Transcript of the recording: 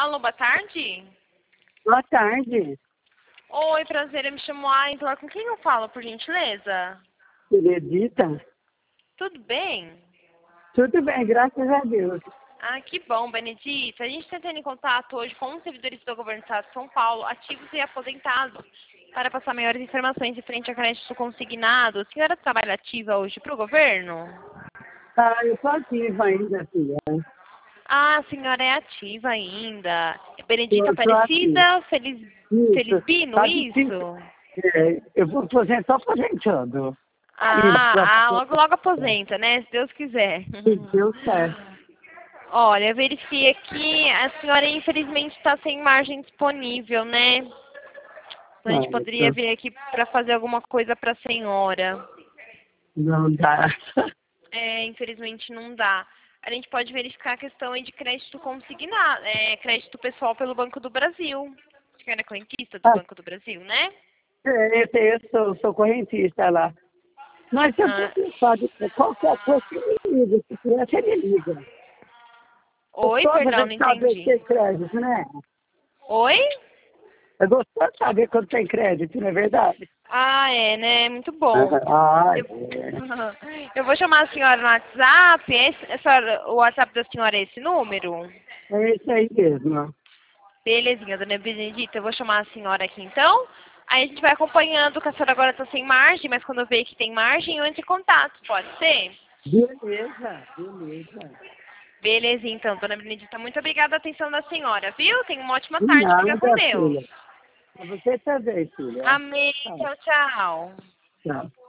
Alô, boa tarde. Boa tarde, Oi, prazer, eu me chamo Aisla. Com quem eu falo, por gentileza? Benedita. Tudo bem? Tudo bem, graças a Deus. Ah, que bom, Benedita. A gente está entrando em contato hoje com os servidores do Governo do Estado de São Paulo, ativos e aposentados, para passar maiores informações em frente a crédito consignado. A senhora trabalha ativa hoje para o governo? Eu tô ativa ainda, filha. Ah, a senhora é ativa ainda. Benedita Tô ativa. Aparecida, Isso. Felizbino, Tá difícil. isso? Eu vou aposentar, tô aposentando. Logo, logo aposenta, né? Se Deus quiser. Se Deus quer. Olha, eu verifiquei aqui, a senhora infelizmente está sem margem disponível, né? Então a gente poderia vir aqui para fazer alguma coisa para a senhora. Não dá. É, infelizmente não dá. A gente pode verificar a questão aí de crédito consignado, crédito pessoal pelo Banco do Brasil. A senhora é correntista do Banco do Brasil, né? Eu sou correntista lá. Mas eu tô Ah, preocupado com qualquer coisa que me liga. Se quiser, você me liga. oi, Toda perdão, vez não que saber entendi. que tem crédito, né? Oi? É gostoso de saber quando tem crédito, não é verdade? Ah, é, né? Muito bom. Ah, Eu, eu vou chamar a senhora no WhatsApp. O WhatsApp da senhora é esse número? é isso aí mesmo. Belezinha, dona Benedita. Eu vou chamar a senhora aqui então. Aí a gente vai acompanhando, que a senhora agora está sem margem, mas quando eu ver que tem margem, eu entro em contato. Pode ser? Beleza, beleza. Belezinha, então, dona Benedita. Muito obrigada a atenção da senhora, viu? Tenha uma ótima De tarde. Fica com nada, Deus. filha. Pra você também, filha. Amém. Tchau, Tchau, tchau. tchau.